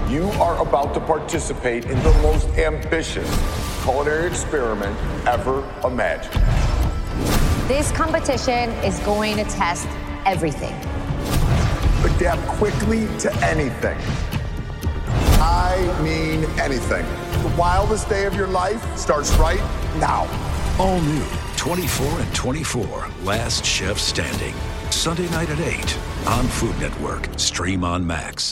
You are about to participate in the most ambitious culinary experiment ever imagined. This competition is going to test everything. Adapt quickly to anything. I mean anything. The wildest day of your life starts right now. All new 24 and 24, Last Chef Standing. Sunday night at 8 on Food Network. Stream on Max.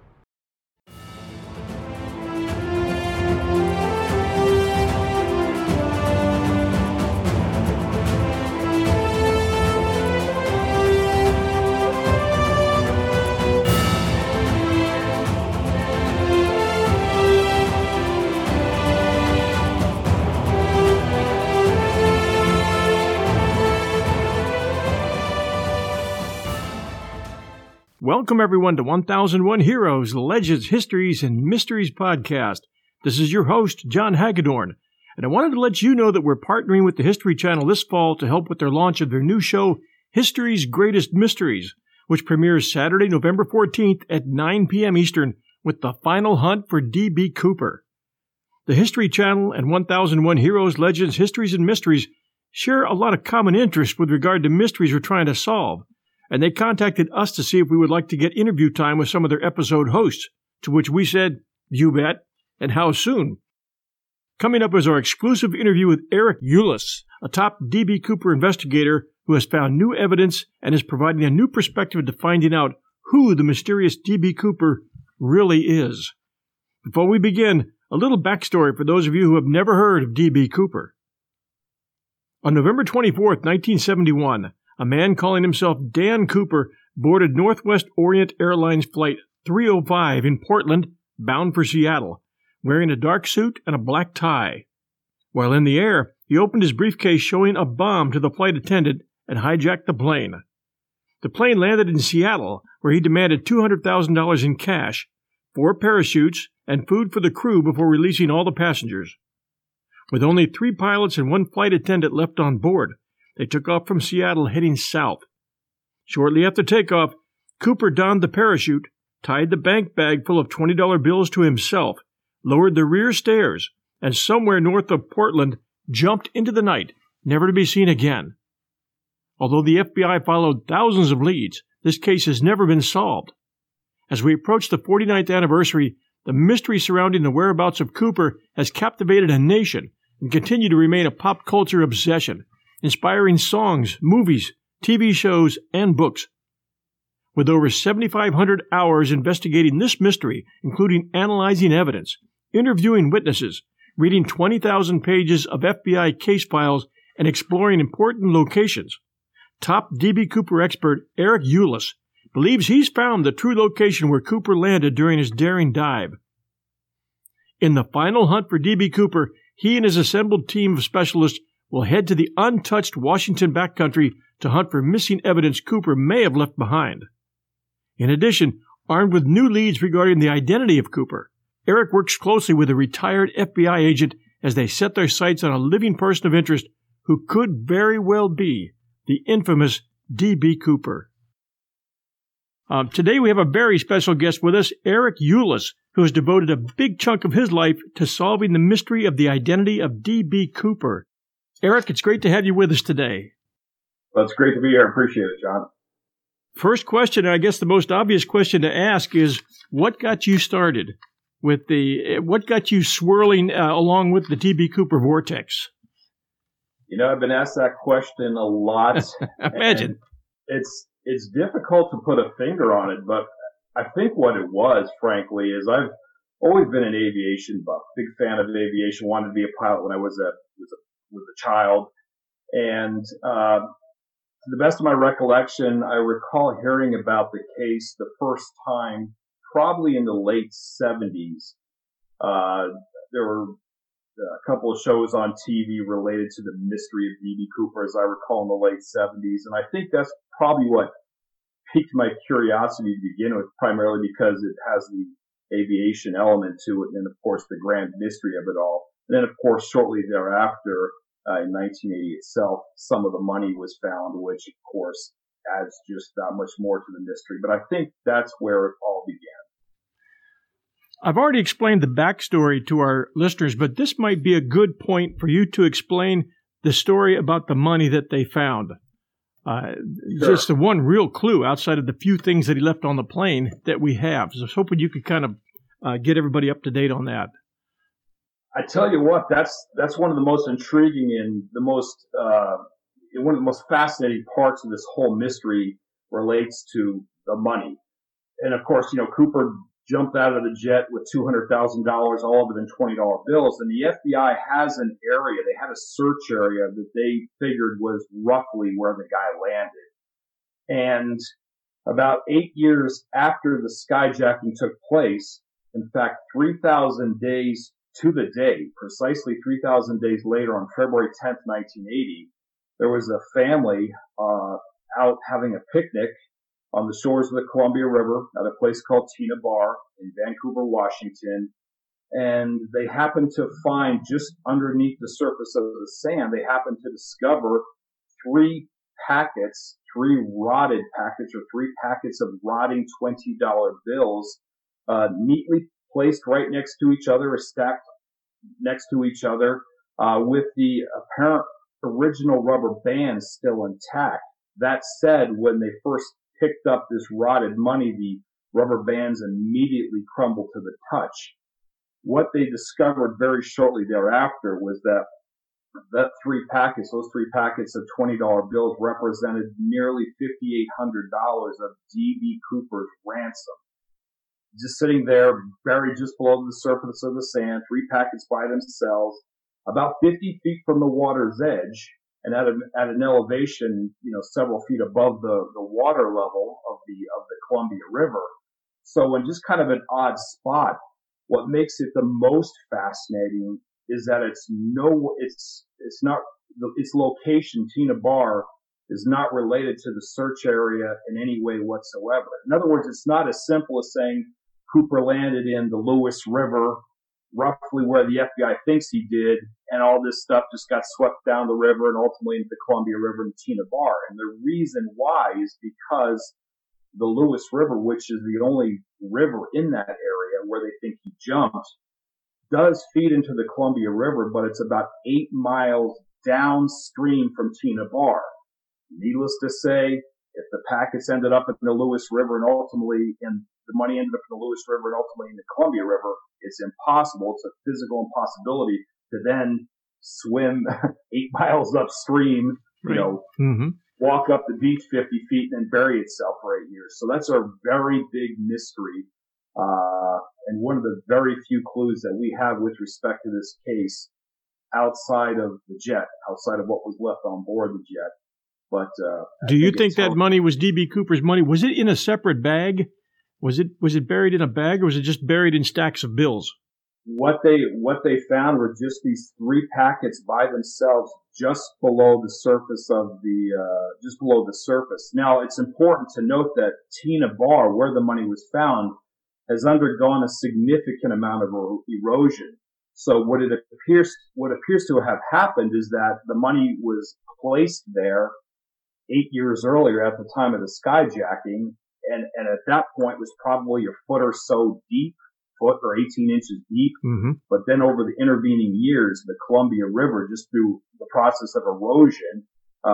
Welcome, everyone, to 1001 Heroes, Legends, Histories, and Mysteries podcast. This is your host, John Hagedorn, and I wanted to let you know that we're partnering with the History Channel this fall to help with their launch of their new show, History's Greatest Mysteries, which premieres Saturday, November 14th at 9 p.m. Eastern with the final hunt for D.B. Cooper. The History Channel and 1001 Heroes, Legends, Histories, and Mysteries share a lot of common interests with regard to mysteries we're trying to solve, and they contacted us to see if we would like to get interview time with some of their episode hosts, to which we said, you bet, and how soon. Coming up is our exclusive interview with Eric Ulis, a top D.B. Cooper investigator who has found new evidence and is providing a new perspective to finding out who the mysterious D.B. Cooper really is. Before we begin, a little backstory for those of you who have never heard of D.B. Cooper. On November 24th, 1971, a man calling himself Dan Cooper boarded Northwest Orient Airlines Flight 305 in Portland, bound for Seattle, wearing a dark suit and a black tie. While in the air, he opened his briefcase showing a bomb to the flight attendant and hijacked the plane. The plane landed in Seattle, where he demanded $200,000 in cash, 4 parachutes, and food for the crew before releasing all the passengers. With only 3 pilots and 1 flight attendant left on board, they took off from Seattle heading south. Shortly after takeoff, Cooper donned the parachute, tied the bank bag full of $20 bills to himself, lowered the rear stairs, and somewhere north of Portland, jumped into the night, never to be seen again. Although the FBI followed thousands of leads, this case has never been solved. As we approach the 49th anniversary, the mystery surrounding the whereabouts of Cooper has captivated a nation and continued to remain a pop culture obsession, inspiring songs, movies, TV shows, and books. With over 7,500 hours investigating this mystery, including analyzing evidence, interviewing witnesses, reading 20,000 pages of FBI case files, and exploring important locations, top D.B. Cooper expert Eric Ulis believes he's found the true location where Cooper landed during his daring dive. In the final hunt for D.B. Cooper, he and his assembled team of specialists will head to the untouched Washington backcountry to hunt for missing evidence Cooper may have left behind. In addition, armed with new leads regarding the identity of Cooper, Eric works closely with a retired FBI agent as they set their sights on a living person of interest who could very well be the infamous D.B. Cooper. Today we have a very special guest with us, Eric Ulis, who has devoted a big chunk of his life to solving the mystery of the identity of D.B. Cooper. Eric, it's great to have you with us today. Well, it's great to be here. I appreciate it, John. First question, and I guess the most obvious question to ask is, what got you started with what got you swirling along with the D.B. Cooper vortex? You know, I've been asked that question a lot. Imagine. It's difficult to put a finger on it, but I think what it was, frankly, is I've always been an aviation buff, big fan of aviation, wanted to be a pilot when I was a child. And to the best of my recollection, I recall hearing about the case the first time probably in the late 70s. There were a couple of shows on TV related to the mystery of D.B. Cooper, as I recall, in the late 70s. And I think that's probably what piqued my curiosity to begin with, primarily because it has the aviation element to it and, of course, the grand mystery of it all. And then, of course, shortly thereafter, in 1980 itself, some of the money was found, which, of course, adds just that much more to the mystery. But I think that's where it all began. I've already explained the backstory to our listeners, but this might be a good point for you to explain the story about the money that they found. Sure. Just the one real clue outside of the few things that he left on the plane that we have. So I was hoping you could kind of get everybody up to date on that. I tell you what, that's one of the most intriguing and the most one of the most fascinating parts of this whole mystery relates to the money. And of course, Cooper jumped out of the jet with $200,000, all of it in $20 bills. And the FBI has an area, they had a search area that they figured was roughly where the guy landed. And about 8 years after the skyjacking took place, in fact, 3,000 days to the day, precisely 3,000 days later on February 10th, 1980, there was a family out having a picnic on the shores of the Columbia River at a place called Tina Bar in Vancouver, Washington. And they happened to find just underneath the surface of the sand, they happened to discover three rotted packets or three packets of rotting $20 bills, neatly placed right next to each other or stacked next to each other, with the apparent original rubber bands still intact. That said, when they first picked up this rotted money, the rubber bands immediately crumbled to the touch. What they discovered very shortly thereafter was that those three packets of $20 bills represented nearly $5,800 of D.B. Cooper's ransom. Just sitting there, buried just below the surface of the sand, three packets by themselves, about 50 feet from the water's edge, and at an elevation, several feet above the water level of the Columbia River. So in just kind of an odd spot, what makes it the most fascinating is that its location, Tina Bar, is not related to the search area in any way whatsoever. In other words, it's not as simple as saying Cooper landed in the Lewis River, roughly where the FBI thinks he did, and all this stuff just got swept down the river and ultimately into the Columbia River and Tina Bar. And the reason why is because the Lewis River, which is the only river in that area where they think he jumped, does feed into the Columbia River, but it's about 8 miles downstream from Tina Bar. Needless to say, if the packets ended up in the Lewis River and ultimately the money ended up in the Lewis River and ultimately in the Columbia River, it's impossible. It's a physical impossibility to then swim 8 miles upstream, walk up the beach 50 feet and then bury itself for 8 years. So that's a very big mystery. And one of the very few clues that we have with respect to this case outside of the jet, outside of what was left on board the jet. But do you think that money was D.B. Cooper's money? Was it in a separate bag? Was it buried in a bag, or was it just buried in stacks of bills? What they found were just these three packets by themselves, just below the surface Now, it's important to note that Tina Bar, where the money was found, has undergone a significant amount of erosion. So what appears to have happened is that the money was placed there 8 years earlier at the time of the skyjacking, and at that point was probably a foot or so deep, foot or 18 inches deep. Mm-hmm. But then over the intervening years, the Columbia River, just through the process of erosion,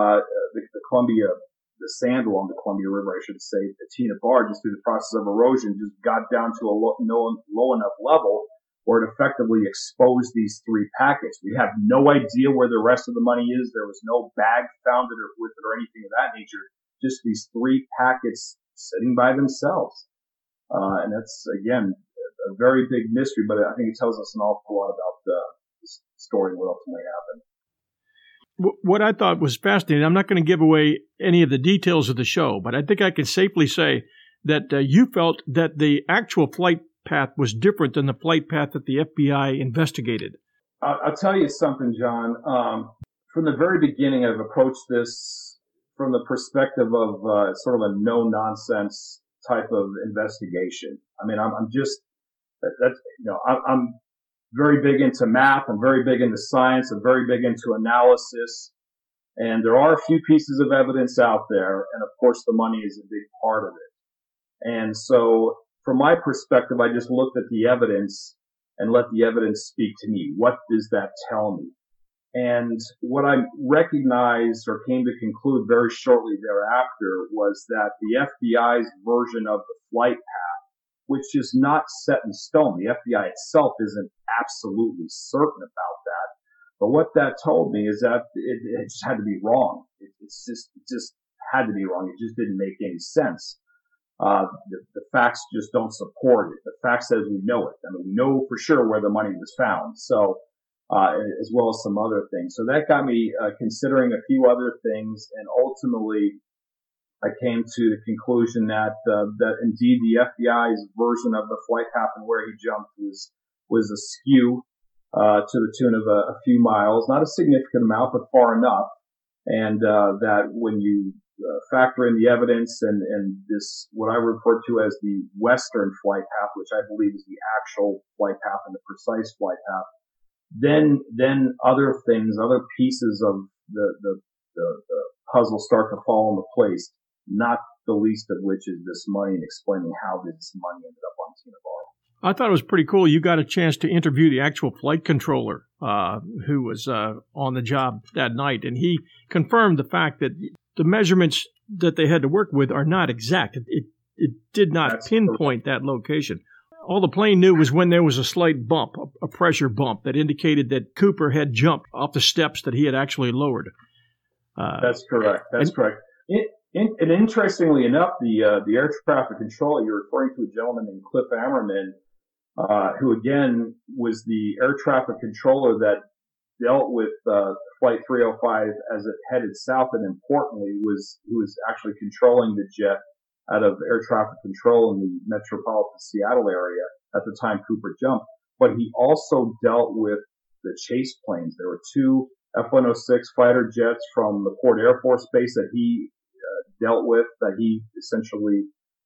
the sand along the Columbia River, I should say, the Tina Bar, just through the process of erosion, just got down to a low enough level where it effectively exposed these three packets. We have no idea where the rest of the money is. There was no bag found with it or anything of that nature. Just these three packets sitting by themselves. And that's, again, a very big mystery, but I think it tells us an awful lot about the story, what ultimately happened. What I thought was fascinating, I'm not going to give away any of the details of the show, but I think I can safely say that you felt that the actual flight path was different than the flight path that the FBI investigated. I'll tell you something, John. From the very beginning, I've approached this from the perspective of sort of a no-nonsense type of investigation. I mean, I'm very big into math. I'm very big into science. I'm very big into analysis. And there are a few pieces of evidence out there. And of course, the money is a big part of it. And so from my perspective, I just looked at the evidence and let the evidence speak to me. What does that tell me? And what I recognized or came to conclude very shortly thereafter was that the FBI's version of the flight path, which is not set in stone, the FBI itself isn't absolutely certain about that. But what that told me is that it just had to be wrong. It just had to be wrong. It just didn't make any sense. The facts just don't support it. The fact says we know it. I mean, we know for sure where the money was found. So, as well as some other things. So that got me considering a few other things, and ultimately I came to the conclusion that indeed the FBI's version of the flight path and where he jumped was askew to the tune of a few miles, not a significant amount, but far enough, and that when you factor in the evidence and this what I refer to as the Western flight path, which I believe is the actual flight path and the precise flight path, then other things, other pieces of the puzzle start to fall into place, not the least of which is this money and explaining how this money ended up on Tina Bar. I thought it was pretty cool. You got a chance to interview the actual flight controller who was on the job that night, and he confirmed the fact that the measurements that they had to work with are not exact. It did not pinpoint that location. All the plane knew was when there was a slight bump, a pressure bump that indicated that Cooper had jumped off the steps that he had actually lowered. That's correct. That's correct. And interestingly enough, the air traffic controller, you're referring to a gentleman named Cliff Ammerman, who again was the air traffic controller that dealt with Flight 305 as it headed south, and importantly he was actually controlling the jet out of air traffic control in the metropolitan Seattle area at the time Cooper jumped. But he also dealt with the chase planes. There were two F-106 fighter jets from the Port Air Force Base that he dealt with, that he essentially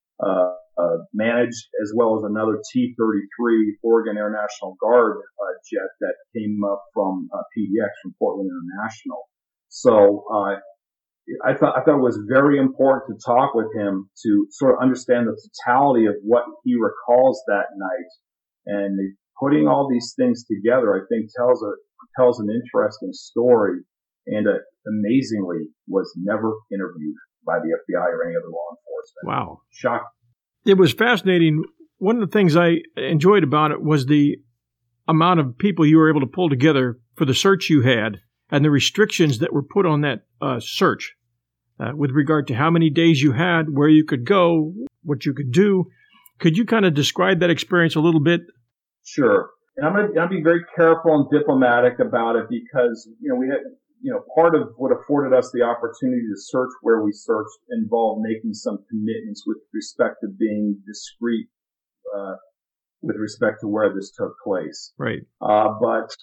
managed, as well as another T-33 Oregon Air National Guard jet that came up from PDX, from Portland International. So I thought it was very important to talk with him to sort of understand the totality of what he recalls that night. And putting all these things together, I think tells an interesting story, and amazingly was never interviewed by the FBI or any other law enforcement. Wow. Shocking. It was fascinating. One of the things I enjoyed about it was the amount of people you were able to pull together for the search you had and the restrictions that were put on that search with regard to how many days you had, where you could go, what you could do. Could you kind of describe that experience a little bit? Sure. And I'm going to be very careful and diplomatic about it because, we had, part of what afforded us the opportunity to search where we searched involved making some commitments with respect to being discreet, with respect to where this took place. Right. But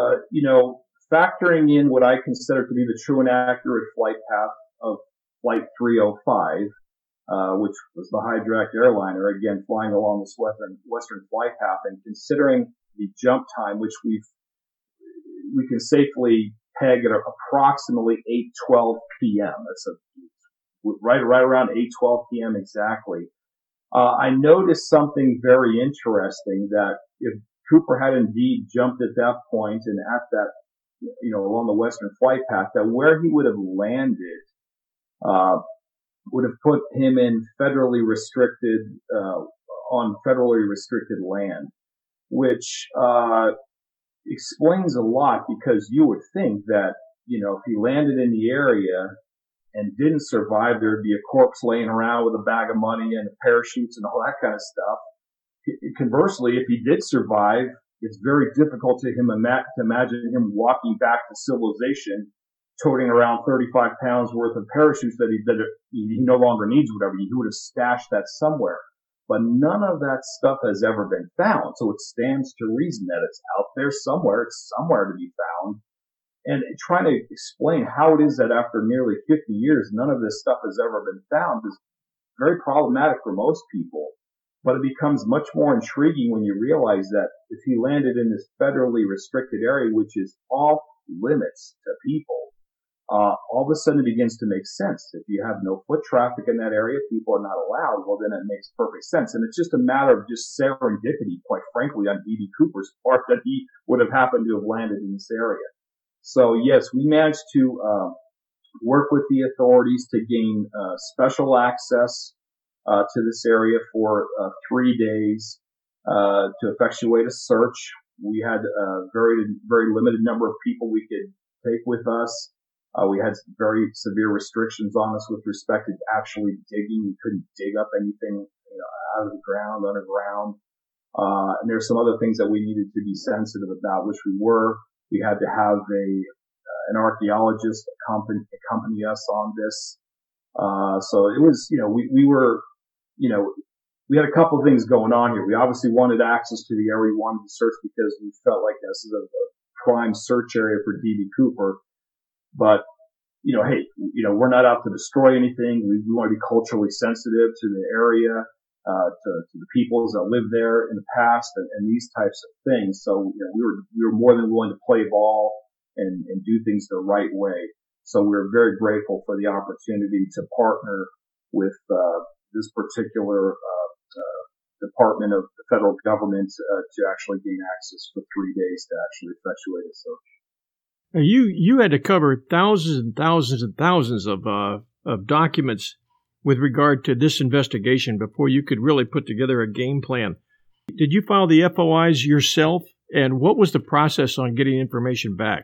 factoring in what I consider to be the true and accurate flight path of Flight 305, which was the hijacked airliner, again, flying along this western flight path, and considering the jump time, which we can safely peg at approximately 8:12 p.m. That's right around 8:12 p.m. exactly. I noticed something very interesting, that if Cooper had indeed jumped at that point and at that, along the western flight path, that where he would have landed would have put him in on federally restricted land, which explains a lot, because you would think that, if he landed in the area and didn't survive, there'd be a corpse laying around with a bag of money and parachutes and all that kind of stuff. Conversely, if he did survive, it's very difficult to imagine him walking back to civilization, toting around 35 pounds worth of parachutes that he no longer needs, whatever. He would have stashed that somewhere. But none of that stuff has ever been found. So it stands to reason that it's out there somewhere. It's somewhere to be found. And trying to explain how it is that after nearly 50 years, none of this stuff has ever been found is very problematic for most people. But it becomes much more intriguing when you realize that if he landed in this federally restricted area, which is off limits to people, all of a sudden it begins to make sense. If you have no foot traffic in that area, people are not allowed, well, then it makes perfect sense. And it's just a matter of just serendipity, quite frankly, on D.B. Cooper's part that he would have happened to have landed in this area. So, yes, we managed to work with the authorities to gain special access to this area for 3 days to effectuate a search. We had a very, very limited number of people we could take with us. We had very severe restrictions on us with respect to actually digging. We couldn't dig up anything out of the ground, underground. And there's some other things that we needed to be sensitive about, which we were. We had to have an archaeologist accompany us on this. So it was, we were, we had a couple of things going on here. We obviously wanted access to the area we wanted to search because we felt like this is a prime search area for D.B. Cooper. But, hey, we're not out to destroy anything. We want to be culturally sensitive to the area, to the peoples that lived there in the past and these types of things. So, we were more than willing to play ball and do things the right way. So we were very grateful for the opportunity to partner with, this particular, department of the federal government, to actually gain access for 3 days to actually effectuate a search. Now you had to cover thousands and thousands and thousands of documents with regard to this investigation before you could really put together a game plan. Did you file the FOIs yourself, and what was the process on getting information back?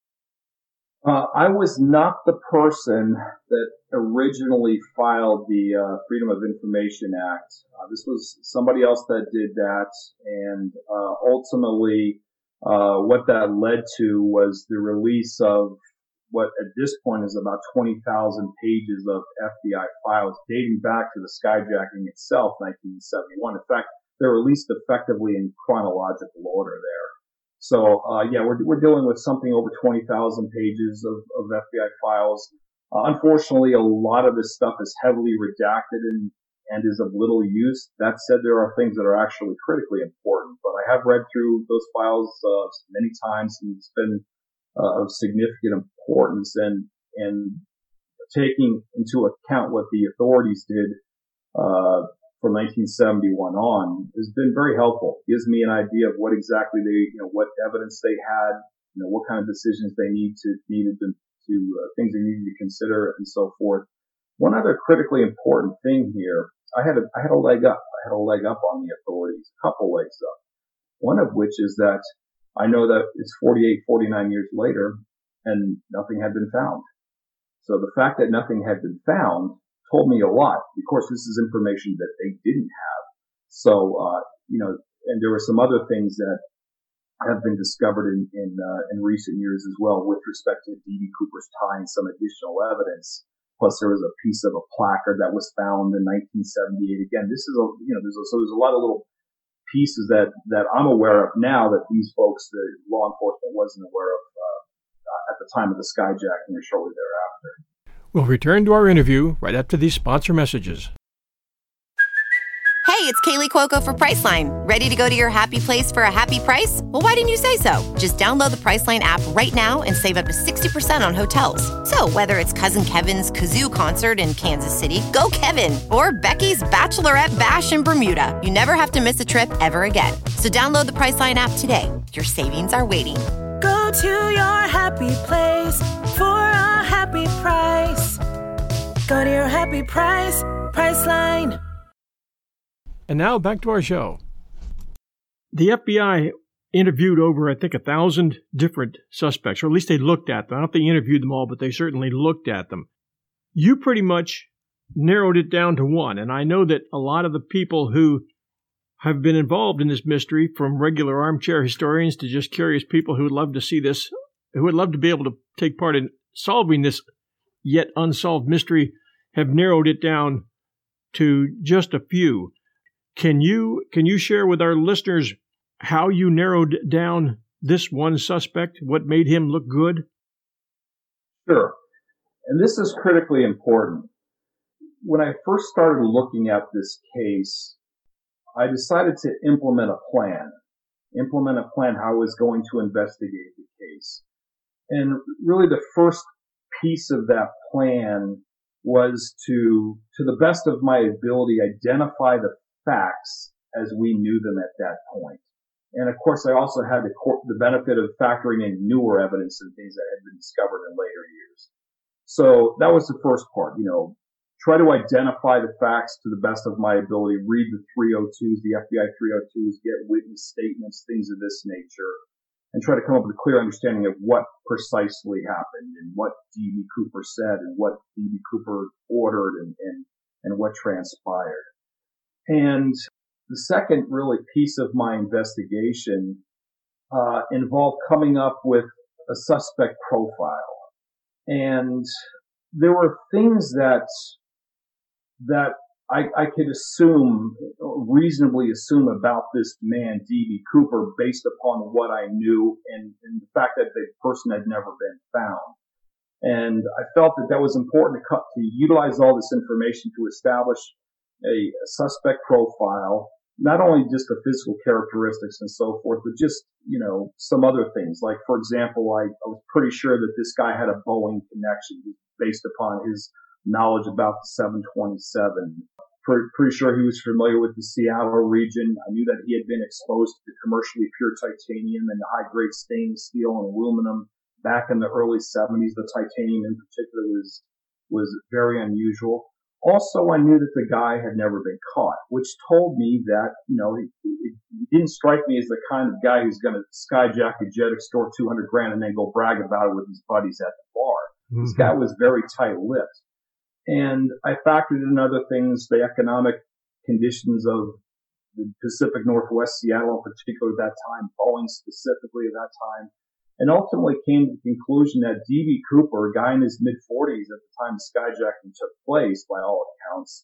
I was not the person that originally filed the Freedom of Information Act. This was somebody else that did that, and ultimately what that led to was the release of what at this point is about 20,000 pages of FBI files dating back to the skyjacking itself, 1971. In fact, they're released effectively in chronological order there. So, we're dealing with something over 20,000 pages of FBI files. Unfortunately, a lot of this stuff is heavily redacted and is of little use. That said, there are things that are actually critically important, but I have read through those files many times, and it's been of significant importance, and taking into account what the authorities did from 1971 on has been very helpful. It gives me an idea of what exactly what evidence they had, what kind of decisions they needed to things they needed to consider, and so forth. One other critically important thing here, I had a leg up. I had a leg up on the authorities, a couple legs up. One of which is that I know that it's 48, 49 years later, and nothing had been found. So the fact that nothing had been found told me a lot. Of course, this is information that they didn't have. So, and there were some other things that have been discovered in recent years as well with respect to D.B. Cooper's tie and some additional evidence. Plus, there was a piece of a placard that was found in 1978. Again, this is there's a lot of little pieces that I'm aware of now that these folks, the law enforcement, wasn't aware of at the time of the skyjacking or shortly thereafter. We'll return to our interview right after these sponsor messages. Hey, it's Kaylee Cuoco for Priceline. Ready to go to your happy place for a happy price? Well, why didn't you say so? Just download the Priceline app right now and save up to 60% on hotels. So whether it's Cousin Kevin's Kazoo Concert in Kansas City, go Kevin, or Becky's Bachelorette Bash in Bermuda, you never have to miss a trip ever again. So download the Priceline app today. Your savings are waiting. Go to your happy place for a happy price. Go to your happy price, Priceline. And now back to our show. The FBI interviewed over, I think, 1,000 different suspects, or at least they looked at them. I don't think they interviewed them all, but they certainly looked at them. You pretty much narrowed it down to one, and I know that a lot of the people who have been involved in this mystery, from regular armchair historians to just curious people who would love to see this, who would love to be able to take part in solving this yet unsolved mystery, have narrowed it down to just a few. Can you share with our listeners how you narrowed down this one suspect, what made him look good? Sure. And this is critically important. When I first started looking at this case, I decided to implement a plan how I was going to investigate the case. And really the first piece of that plan was to the best of my ability, identify the facts as we knew them at that point. And of course, I also had the benefit of factoring in newer evidence and things that had been discovered in later years. So that was the first part, try to identify the facts to the best of my ability, read the 302s, the FBI 302s, get witness statements, things of this nature, and try to come up with a clear understanding of what precisely happened and what D.B. Cooper said and what D.B. Cooper ordered and what transpired. And the second really piece of my investigation involved coming up with a suspect profile. And there were things that I could reasonably assume about this man, D.B. Cooper, based upon what I knew and the fact that the person had never been found. And I felt that was important to utilize all this information to establish a suspect profile, not only just the physical characteristics and so forth, but just, some other things. Like, for example, I was pretty sure that this guy had a Boeing connection based upon his knowledge about the 727. Pretty sure he was familiar with the Seattle region. I knew that he had been exposed to commercially pure titanium and high-grade stainless steel and aluminum back in the early 70s. The titanium in particular was very unusual. Also, I knew that the guy had never been caught, which told me that, he didn't strike me as the kind of guy who's going to skyjack a jet, extort $200,000 and then go brag about it with his buddies at the bar. Mm-hmm. This guy was very tight-lipped. And I factored in other things, the economic conditions of the Pacific Northwest, Seattle in particular at that time, Boeing specifically at that time, and ultimately came to the conclusion that D.B. Cooper, a guy in his mid-40s at the time the skyjacking took place, by all accounts,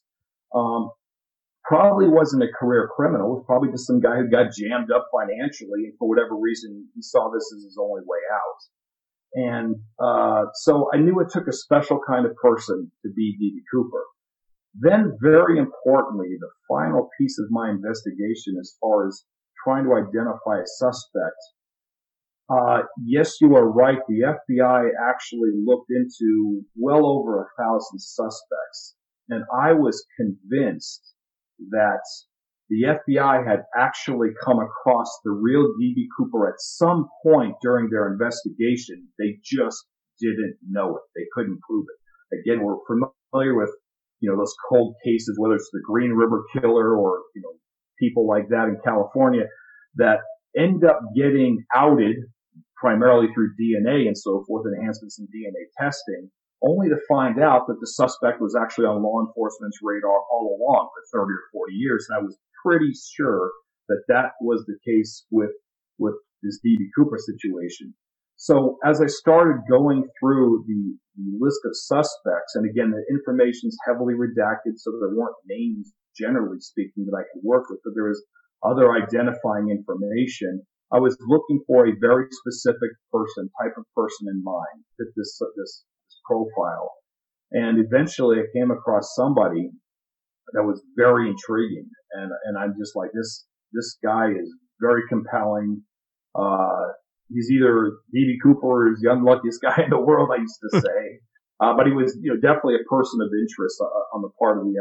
probably wasn't a career criminal. It was probably just some guy who got jammed up financially, and for whatever reason, he saw this as his only way out. And so I knew it took a special kind of person to be D.B. Cooper. Then, very importantly, the final piece of my investigation as far as trying to identify a suspect, yes, you are right. The FBI actually looked into well over 1,000 suspects, and I was convinced that the FBI had actually come across the real D.B. Cooper at some point during their investigation. They just didn't know it. They couldn't prove it. Again, we're familiar with, those cold cases, whether it's the Green River Killer or, people like that in California that end up getting outed primarily through DNA and so forth, enhancements in DNA testing, only to find out that the suspect was actually on law enforcement's radar all along for 30 or 40 years. And I was pretty sure that was the case with this D.B. Cooper situation. So as I started going through the list of suspects, and again, the information is heavily redacted, so there weren't names, generally speaking, that I could work with, but there was other identifying information. I was looking for a very specific type of person in mind, fit this profile. And eventually I came across somebody that was very intriguing. And I'm just like, this guy is very compelling. He's either D.B. Cooper or he's the unluckiest guy in the world, I used to say. But he was, definitely a person of interest on the part of the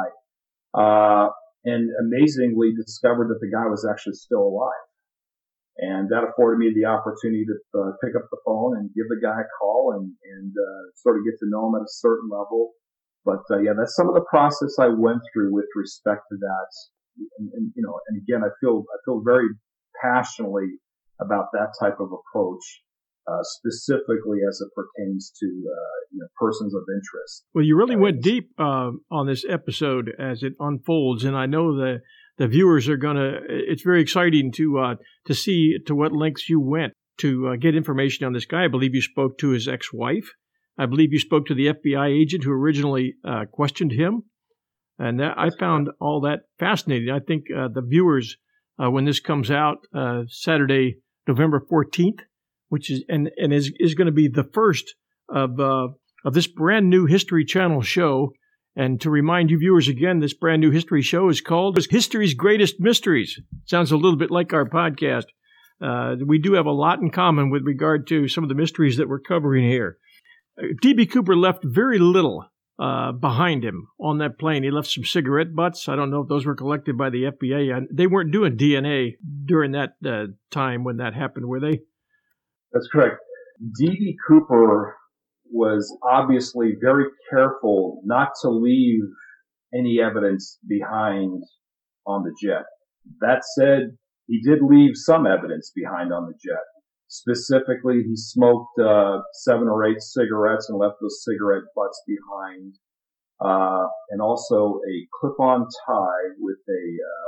FBI. And amazingly discovered that the guy was actually still alive. And that afforded me the opportunity to pick up the phone and give the guy a call and sort of get to know him at a certain level. But that's some of the process I went through with respect to that. And again, I feel very passionately about that type of approach, specifically as it pertains to persons of interest. Well, you really went deep on this episode as it unfolds, and I know the viewers are it's very exciting to see to what lengths you went to get information on this guy. I believe you spoke to his ex-wife. I believe you spoke to the FBI agent who originally questioned him. And I found all that fascinating. I think the viewers, when this comes out Saturday, November 14th, which is going to be the first of this brand new History Channel show. And to remind you viewers again, this brand new history show is called History's Greatest Mysteries. Sounds a little bit like our podcast. We do have a lot in common with regard to some of the mysteries that we're covering here. D.B. Cooper left very little behind him on that plane. He left some cigarette butts. I don't know if those were collected by the FBI. They weren't doing DNA during that time when that happened, were they? That's correct. D.B. Cooper was obviously very careful not to leave any evidence behind on the jet. That said, he did leave some evidence behind on the jet. Specifically, he smoked 7 or 8 cigarettes and left those cigarette butts behind, and also a clip-on tie with a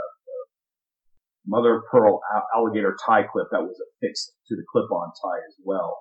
mother of pearl alligator tie clip that was affixed to the clip-on tie as well.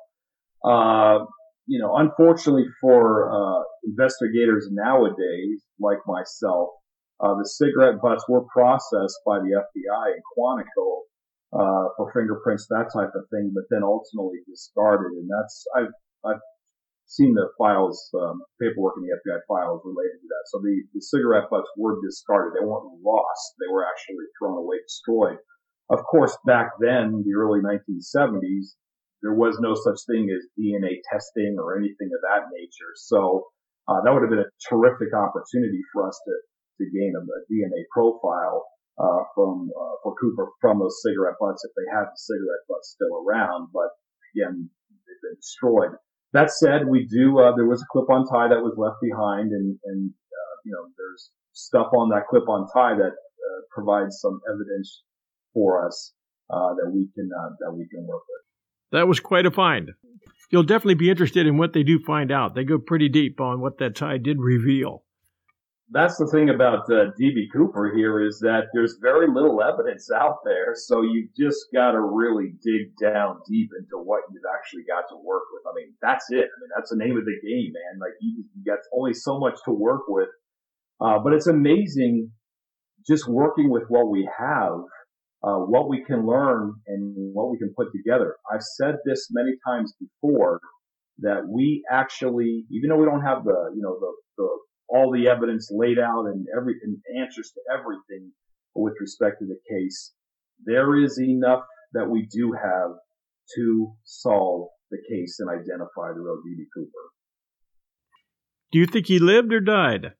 Unfortunately for investigators nowadays, like myself, the cigarette butts were processed by the FBI in Quantico for fingerprints, that type of thing, but then ultimately discarded. And I've seen the files, paperwork in the FBI files related to that. So the cigarette butts were discarded. They weren't lost. They were actually thrown away, destroyed. Of course, back then, the early 1970s, there was no such thing as DNA testing or anything of that nature. So that would have been a terrific opportunity for us to gain a DNA profile for Cooper from those cigarette butts if they had the cigarette butts still around. But again, they've been destroyed. That said, there was a clip-on tie that was left behind, and there's stuff on that clip-on tie that provides some evidence for us that we can work with. That was quite a find. You'll definitely be interested in what they do find out. They go pretty deep on what that tie did reveal. That's the thing about D.B. Cooper here, is that there's very little evidence out there, so you just got to really dig down deep into what you've actually got to work with. I mean, that's it. I mean, that's the name of the game, man. Like, you got only so much to work with. But it's amazing just working with what we have, what we can learn and what we can put together. I've said this many times before, that we actually, even though we don't have the all the evidence laid out and answers to everything with respect to the case, there is enough that we do have to solve the case and identify the real D.B. Cooper. Do you think he lived or died?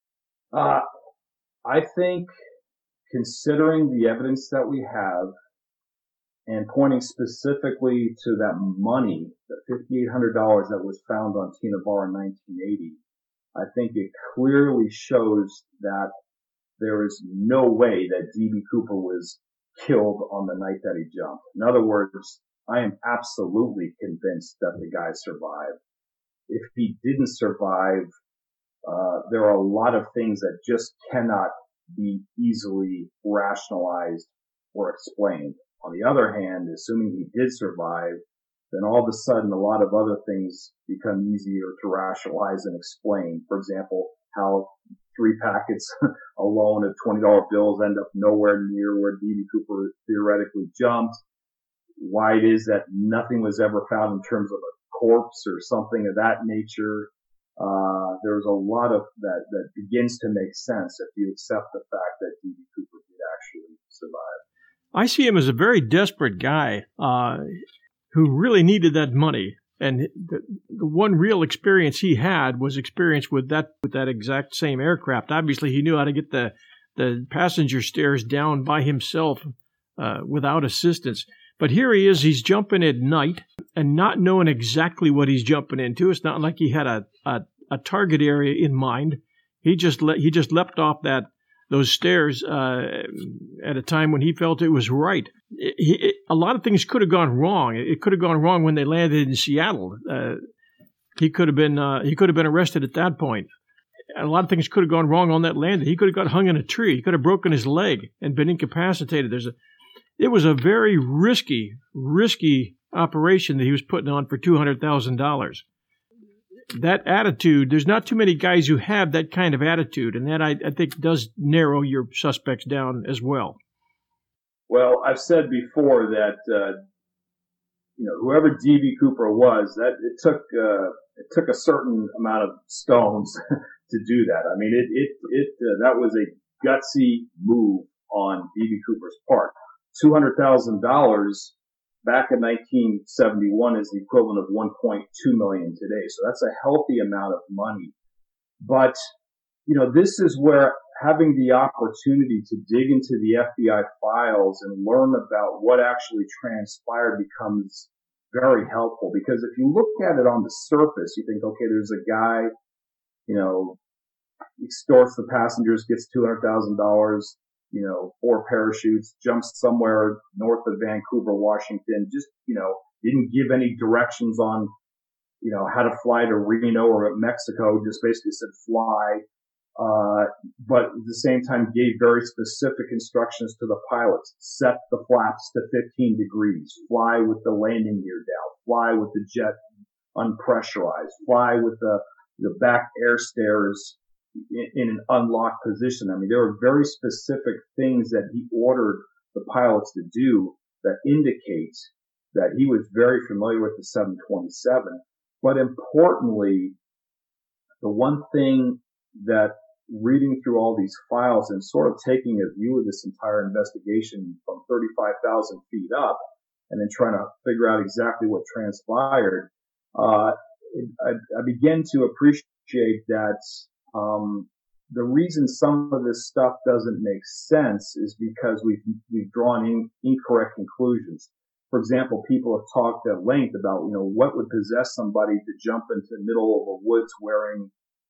I think, considering the evidence that we have, and pointing specifically to that money, the $5,800 that was found on Tina Barr in 1980, I think it clearly shows that there is no way that D.B. Cooper was killed on the night that he jumped. In other words, I am absolutely convinced that the guy survived. If he didn't survive, there are a lot of things that just cannot be easily rationalized or explained. On the other hand, assuming he did survive, then all of a sudden a lot of other things become easier to rationalize and explain. For example, how 3 packets alone of $20 bills end up nowhere near where D.B. Cooper theoretically jumped. Why it is that nothing was ever found in terms of a corpse or something of that nature. There's a lot of that begins to make sense if you accept the fact that D.B. Cooper did actually survive. I see him as a very desperate guy who really needed that money. And the one real experience he had was experience with that exact same aircraft. Obviously, he knew how to get the passenger stairs down by himself without assistance. But here he is, he's jumping at night and not knowing exactly what he's jumping into. It's not like he had a target area in mind. He just leapt off those stairs at a time when he felt it was right. A lot of things could have gone wrong. It could have gone wrong when they landed in Seattle. He could have been arrested at that point. A lot of things could have gone wrong on that landing. He could have got hung in a tree. He could have broken his leg and been incapacitated. It was a very risky operation that he was putting on for $200,000. That attitude, there's not too many guys who have that kind of attitude, and that I think does narrow your suspects down as well. Well, I've said before that whoever D.B. Cooper was, that it took a certain amount of stones to do that. I mean, that was a gutsy move on D.B. Cooper's part. $200,000 back in 1971 is the equivalent of 1.2 million today. So that's a healthy amount of money. But, this is where having the opportunity to dig into the FBI files and learn about what actually transpired becomes very helpful. Because if you look at it on the surface, you think, okay, there's a guy, extorts the passengers, gets $200,000, 4 parachutes, jumps somewhere north of Vancouver, Washington, just, didn't give any directions on, how to fly to Reno or Mexico, just basically said fly. But at the same time gave very specific instructions to the pilots. Set the flaps to 15 degrees, fly with the landing gear down, fly with the jet unpressurized, fly with the back air stairs in an unlocked position. I mean, there are very specific things that he ordered the pilots to do that indicate that he was very familiar with the 727. But importantly, the one thing that reading through all these files and sort of taking a view of this entire investigation from 35,000 feet up and then trying to figure out exactly what transpired, I began to appreciate that the reason some of this stuff doesn't make sense is because we've drawn incorrect conclusions. For example, people have talked at length about, what would possess somebody to jump into the middle of a woods wearing,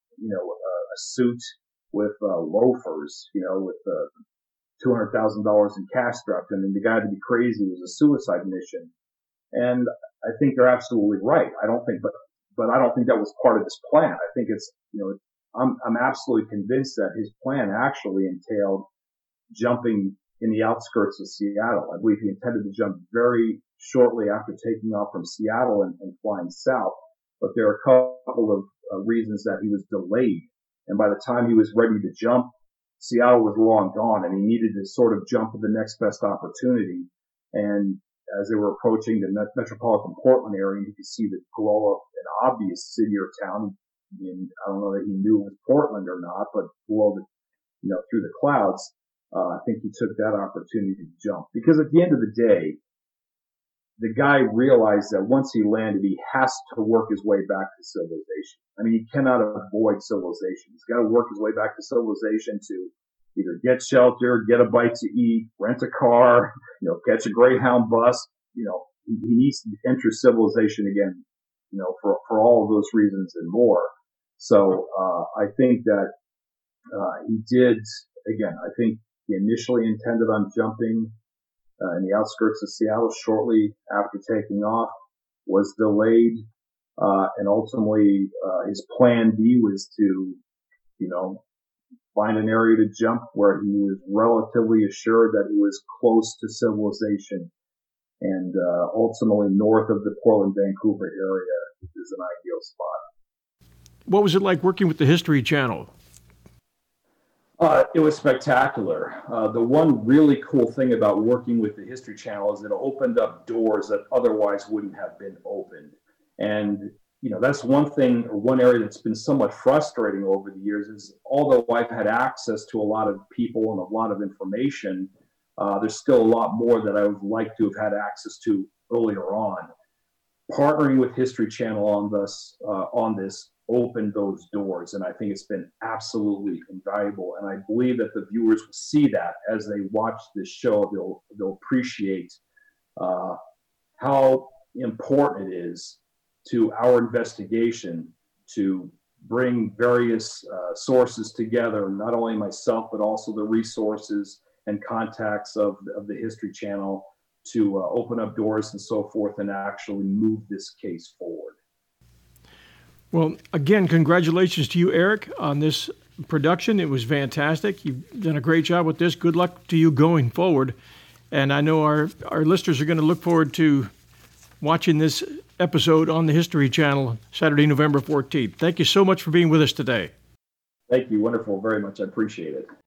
a suit with loafers, with $200,000 in cash strapped in, and the guy to be crazy was a suicide mission. And I think they're absolutely right. I don't think that was part of his plan. I think it's, I'm absolutely convinced that his plan actually entailed jumping in the outskirts of Seattle. I believe he intended to jump very shortly after taking off from Seattle and flying south. But there are a couple of reasons that he was delayed. And by the time he was ready to jump, Seattle was long gone, and he needed to sort of jump at the next best opportunity. And as they were approaching the metropolitan Portland area, you could see the glow of an obvious city or town. And I don't know that he knew it was Portland or not, but below through the clouds, I think he took that opportunity to jump. Because at the end of the day, the guy realized that once he landed, he has to work his way back to civilization. I mean, he cannot avoid civilization. He's got to work his way back to civilization to either get shelter, get a bite to eat, rent a car, catch a Greyhound bus. He needs to enter civilization again, for all of those reasons and more. So, I think that, he did, again, I think he initially intended on jumping in the outskirts of Seattle shortly after taking off, was delayed, and ultimately his plan B was to, find an area to jump where he was relatively assured that he was close to civilization, and ultimately north of the Portland-Vancouver area is an ideal spot. What was it like working with the History Channel? It was spectacular. The one really cool thing about working with the History Channel is it opened up doors that otherwise wouldn't have been opened. And, that's one thing, or one area that's been somewhat frustrating over the years is although I've had access to a lot of people and a lot of information, there's still a lot more that I would like to have had access to earlier on. Partnering with History Channel on this opened those doors, and I think it's been absolutely invaluable. And I believe that the viewers will see that as they watch this show. They'll appreciate how important it is to our investigation to bring various sources together, not only myself but also the resources and contacts of the History Channel to open up doors and so forth and actually move this case forward. Well, again, congratulations to you, Eric, on this production. It was fantastic. You've done a great job with this. Good luck to you going forward. And I know our listeners are going to look forward to watching this episode on the History Channel Saturday, November 14th. Thank you so much for being with us today. Thank you. Wonderful. Very much. I appreciate it.